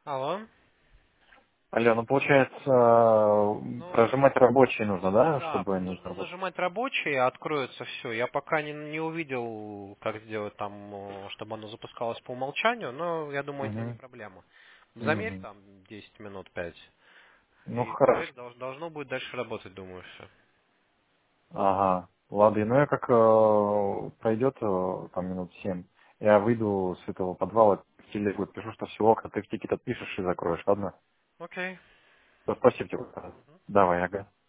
Алло. Алло, ну получается, Ну, прожимать рабочие нужно, да, да, чтобы они нужно заработали? нажимать рабочие, откроется все. Я пока не увидел, как сделать там, чтобы оно запускалось по умолчанию, но я думаю, это не Угу. проблема. Замерь Угу. там 10 минут 5, Ну и хорошо. проект должно будет дальше работать, думаю, все. Ага. Ладно, ну я как пройдет там минут 7, я выйду с этого подвала, в телегу пишу, что все ок, а ты в тикет отпишешь и закроешь, ладно? Окей. Да, спасибо тебе. Давай, ага.